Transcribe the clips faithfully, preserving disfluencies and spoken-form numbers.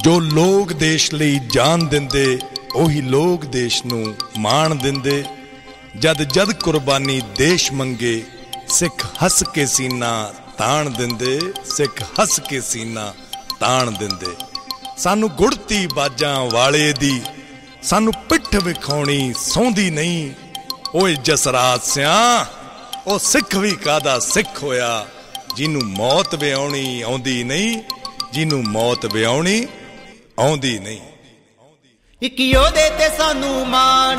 ਜੋ ਲੋਕ ਦੇਸ਼ ਲਈ ਜਾਨ ਦਿੰਦੇ ਉਹੀ ਲੋਕ ਦੇਸ਼ ਨੂੰ ਮਾਣ ਦਿੰਦੇ। ਜਦ ਜਦ ਕੁਰਬਾਨੀ ਦੇਸ਼ ਮੰਗੇ ਸਿੱਖ ਹੱਸ ਕੇ ਸੀਨਾ ਤਾਣ ਦਿੰਦੇ। ਸਿੱਖ ਹੱਸ ਕੇ ਸੀਨਾ ਤਾਣ ਦਿੰਦੇ। ਸਾਨੂੰ ਗੁੜਤੀ ਬਾਜਾਂ ਵਾਲੇ ਦੀ ਸਾਨੂੰ ਪਿੱਠ ਵਿਖਾਉਣੀ ਸੌਂਦੀ ਨਹੀਂ। ਓਏ ਜਸਰਾਜ ਸਿਆਂ ਉਹ ਸਿੱਖ ਵੀ ਕਾਹਦਾ ਸਿੱਖ ਹੋਇਆ ਜਿਹਨੂੰ ਮੌਤ ਵਿਆਉਣੀ ਆਉਂਦੀ ਨਹੀਂ। ਜਿਹਨੂੰ ਮੌਤ ਵਿਆਉਣੀ ਆਉਂਦੀ ਨਹੀਂ। ਇੱਕ ਯੋਧੇ ਤੇ ਸਾਨੂੰ ਮਾਣ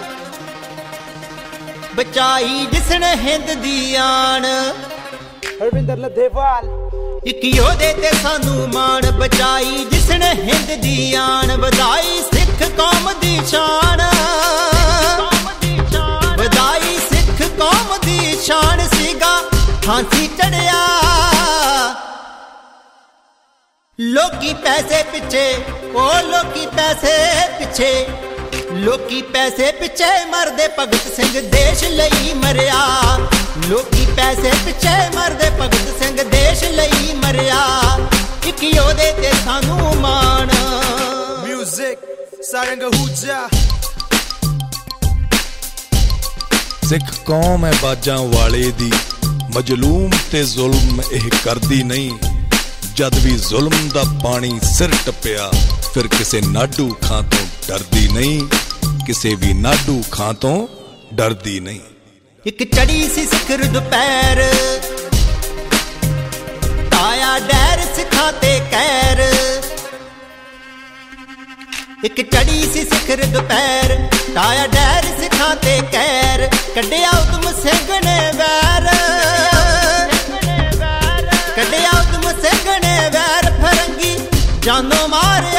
ਬਚਾਈ ਜਿਸਨੇ ਹਿੰਦ ਦੀ ਆਣ। ਹਰਵਿੰਦਰ ਲੱਧੇਵਾਲ। ਇੱਕ ਯੋਧੇ ਤੇ ਸਾਨੂੰ ਮਾਣ ਬਚਾਈ ਜਿਸਨੇ ਹਿੰਦ ਦੀ ਆਣ। ਵਧਾਈ ਸਿੱਖ ਕੌਮ ਦੀ ਸ਼ਾਨ। ਵਧਾਈ ਸਿੱਖ ਕੌਮ ਦੀ ਸ਼ਾਨ। ਸੀਗਾ ਫਾਂਸੀ ਚੜਿਆ ਲੋਕੀ ਪੈਸੇ ਪਿੱਛੇ। ਉਹ ਲੋਕੀ ਪੈਸੇ ਪਿੱਛੇ ਲੋਕੀ ਪੈਸੇ ਪਿੱਛੇ ਮਰਦੇ। ਭਗਤ ਸਿੰਘ ਦੇਸ਼ ਲਈ ਮਰਿਆ। ਲੋਕੀ ਪੈਸੇ ਪਿੱਛੇ ਮਰਦੇ। ਭਗਤ ਸਿੰਘ ਦੇਸ਼ ਲਈ ਮਰਿਆ। ਇੱਕ ਯੋਧੇ ਤੇ ਸਾਨੂੰ ਮਾਣ। ਮਿਊਜ਼ਿਕ ਸਾਰੰਗ ਹੂਜਾ। ਸਿੱਖ ਕੌਮ ਹੈ ਬਾਜਾਂ ਵਾਲੇ ਦੀ ਮਜਲੂਮ ਤੇ ਜ਼ੁਲਮ ਇਹ ਕਰਦੀ ਨਹੀਂ। ਜਦ ਵੀ ਜ਼ੁਲਮ ਦਾ ਪਾਣੀ ਸਿਰ ਟੱਪਿਆ ਫਿਰ ਕਿਸੇ ਨਾਡੂ ਖਾਂ ਤੋਂ ਡਰਦੀ ਨਹੀਂ। ਕਿਸੇ ਵੀ ਨਾਡੂ ਖਾਂ ਤੋਂ ਡਰਦੀ ਨਹੀਂ। ਇੱਕ ਚੜੀ ਸੀ ਸਿਖਰ ਦੁਪਹਿਰ ਤਾਇਆ ਡੈਰ ਸਿੱਖਾਂ ਤੇ ਕਹਿਰ। ਇੱਕ ਚੜੀ ਸੀ ਸਿਖਰ ਦੁਪਹਿਰ ਤਾਇਆ ਡੈਰ ਸਿੱਖਾਂ ਤੇ ਕਹਿਰ। ਕੱਢਿਆ ਉਦਮ ਸਿੰਘ ਨੇ ਵੈਰ। ਕੱਢਿਆ ਉਦਮ ਸਿੰਘ ਨੇ ਵੈਰ। ਫਰੰਗੀ ਜਾਨੋਂ ਮਾਰਿਆ।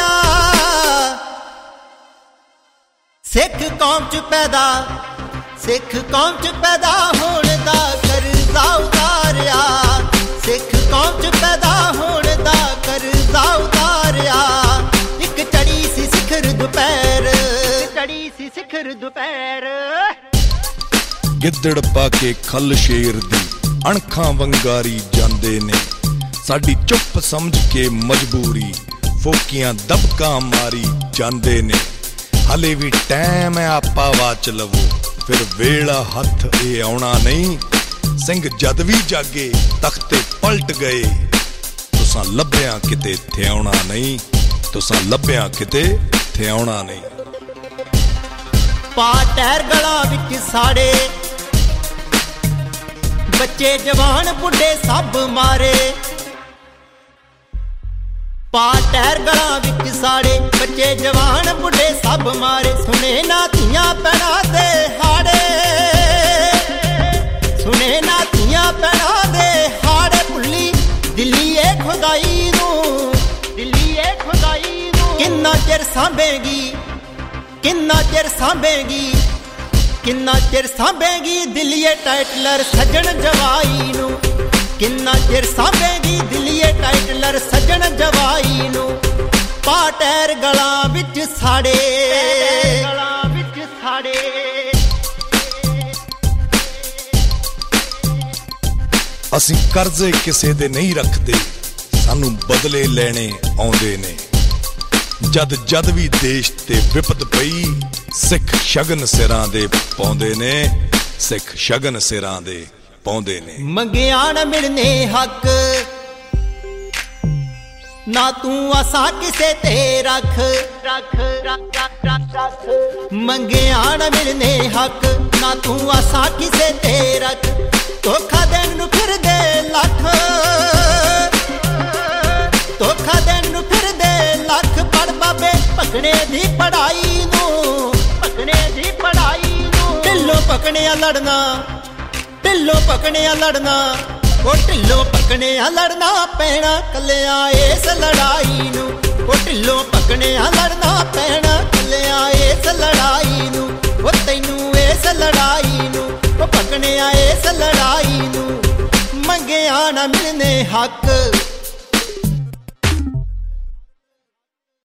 ਸਿੱਖ ਕੌਮ ਚ ਪੈਦਾ ਸਿੱਖ ਕੌਮ ਚ ਪੈਦਾ ਹੋਣ ਦਾ ਕਰਜ਼ਾ ਉਤਾਰਿਆ। ਸਿੱਖ ਕੌਮ ਚ ਪੈਦਾ ਹੋਣ ਦਾ ਕਰਜ਼ਾ ਉਤਾਰਿਆ। ਇੱਕ ਚੜੀ ਸੀ ਸਿਖਰ ਦੁਪਹਿਰ ਚੜੀ ਸੀ ਸਿਖਰ ਦੁਪਹਿਰ। ਗਿੱਦੜ ਪਾ ਕੇ ਖੱਲ ਸ਼ੇਰ ਦੀ ਅਣਖਾਂ ਵੰਗਾਰੀ ਜਾਂਦੇ ਨੇ। ਸਾਡੀ ਚੁੱਪ ਸਮਝ ਕੇ ਮਜਬੂਰੀ ਫੋਕੀਆਂ ਦਬਕਾ ਮਾਰੀ ਜਾਂਦੇ ਨੇ। ਹਲੇ ਵੀ ਟਾਈਮ ਹੈ ਆਪਾ ਵਾਚ ਲਵੋ ਫਿਰ ਵੇਲਾ ਹੱਥ ਇਹ ਆਉਣਾ ਨਹੀਂ। ਸਿੰਘ ਜਦ ਵੀ ਜਾਗੇ ਤਖਤੇ ਪਲਟ ਗਏ। ਤੁਸਾਂ ਲੱਭਿਆ ਕਿਤੇ ਥਿਆਉਣਾ ਨਹੀਂ। ਤੁਸਾਂ ਲੱਭਿਆ ਕਿਤੇ ਥਿਆਉਣਾ ਨਹੀਂ। ਪਾ ਟਹਿਰ ਗਲਾਂ ਵਿੱਚ ਸਾੜੇ ਬੱਚੇ ਜਵਾਨ ਬੁੱਢੇ ਸਭ ਮਾਰੇ। ਪਾ ਟਹਿਰ ਗਲਾਂ ਵਿੱਚ ਸਾੜੇ ਬੱਚੇ ਜਵਾਨ ਬੁੱਢੇ ਸਭ ਮਾਰੇ। ਸੁਣੇ ਨਾ ਧੀਆਂ ਭੈਣਾਂ ਦੇ ਹਾੜੇ। ਸੁਣੇ ਨਾ ਧੀਆਂ ਭੈਣਾਂ ਦੇ ਹਾੜੇ। ਭੁੱਲੀ ਦਿੱਲੀ ਏ ਖੁਦਾਈ ਨੂੰ। ਦਿੱਲੀ ਏ ਖੁਦਾਈ ਨੂੰ। ਕਿੰਨਾ ਚਿਰ ਸਾਂਭੇਗੀ ਕਿੰਨਾ ਚਿਰ ਸਾਂਭੇਗੀ ਕਿੰਨਾ ਚਿਰ ਸਾਂਭੇਗੀ ਦਿੱਲੀਏ ਟਾਈਟਲਰ ਸੱਜਣ ਜਵਾਈ ਨੂੰ। ਕਿੰਨਾ ਚਿਰ ਸਾਂਭੇਗੀ ਦਿੱਲੀਏ ਟਾਈਟਲਰ ਸੱਜਣ ਜਵਾਈ ਨੂੰ। ਪਾ ਟਹਿਰ ਗਲਾਂ ਵਿੱਚ ਸਾੜੇ ਗਲਾਂ ਵਿੱਚ ਸਾੜੇ। ਅਸੀਂ ਕਰਜ਼ੇ ਕਿਸੇ ਦੇ ਨਹੀਂ ਰੱਖਦੇ ਸਾਨੂੰ ਬਦਲੇ ਲੈਣੇ ਆਉਂਦੇ ਨੇ। ਜਦ ਜਦ ਵੀ ਦੇਸ਼ ਤੇ ਵਿਪਤ ਪਈ ਸਿੱਖ ਸ਼ਗਨ ਸਿਰਾਂ ਦੇ ਪਾਉਂਦੇ ਨੇ। ਸਿੱਖ ਸ਼ਗਨ ਸਿਰਾਂ ਦੇ ਪਾਉਂਦੇ ਨੇ। ਮੰਗਿਆ ਨਾ ਮਿਲਨੇ ਹੱਕ ਨਾ ਤੂੰ ਆਸਾਂ ਕਿਸੇ ਤੇ ਰੱਖ ਰੱਖ ਰੱਖ। ਮੰਗਿਆ ਨਾ ਮਿਲਨੇ ਹੱਕ ਨਾ ਤੂੰ ਆਸਾਂ ਕਿਸੇ ਤੇ ਰੱਖ। ਧੋਖਾ ਦੇਣ ਨੂੰ ਫਿਰਦੇ ਲੱਖ ਧੋਖਾ ਦੇਣ ਨੂੰ ਫਿਰਦੇ ਲੱਖ। ਪੜ ਬਾਬੇ ਭਗਣੇ ਦੀ ਪੜਾਈ ਨੂੰ ਭਗਣੇ ਦੀ ਪੜਾਈ ਨੂੰ। ਢਿੱਲੋਂ ਭਗਣਿਆ ਲੜਨਾ ਢਿੱਲੋਂ ਭਗਣਿਆ ਲੜਨਾ। ਉਹ ਢਿੱਲੋਂ ਭਗਣਿਆ ਲੜਨਾ ਪੈਣਾ ਕੱਲਿਆਂ ਇਸ ਲੜਾਈ ਨੂੰ। ਉਹ ਢਿੱਲੋਂ ਭਗਣਿਆ ਲੜਨਾ ਪੈਣਾ ਕੱਲਿਆਂ ਇਸ ਲੜਾਈ ਨੂੰ। ਉਹ ਤੈਨੂੰ ਇਸ ਲੜਾਈ ਨੂੰ ਉਹ ਭਗਣਿਆ ਇਸ ਲੜਾਈ ਨੂੰ। ਮੰਗਿਆ ਨਾ ਮਿਲਨੇ ਹੱਕ